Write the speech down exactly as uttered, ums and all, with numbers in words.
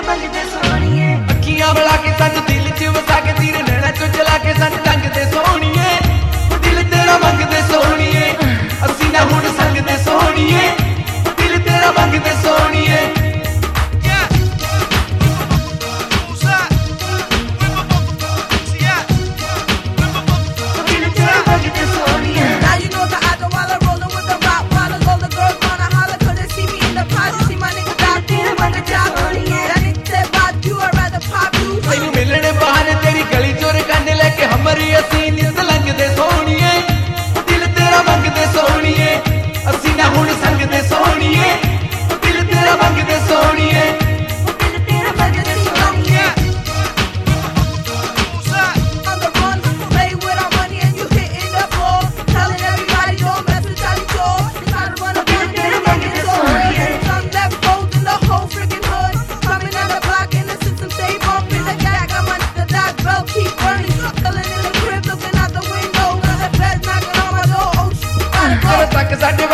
मंगदे सोहणिए अखियां मिला के सानू दिल च वसा के तीर नैना चो जला के सानू लंघदे सोहणिए दिल तेरा मंगदे सोहणिए असीं ना हुण संगदे सोहणिए दिल तेरा मंगदे सोहणिए हमरी असीं नित लंघदे सोहणिए दिल तेरा मंगदे सोहणिए असीं ना हुण संगदे सोहणिए दिल तेरा मंगदे सोहणिए दिल तेरा मंगदे सोहणिए On the run, play with our money and you hitting the floor telling everybody don't mess with Charlie Shore you try to run up on their मंगदे सोहणिए some left holes in the whole freaking hood coming on the block and the system stay bumping the guy got money the dog belt keep burning तक साडे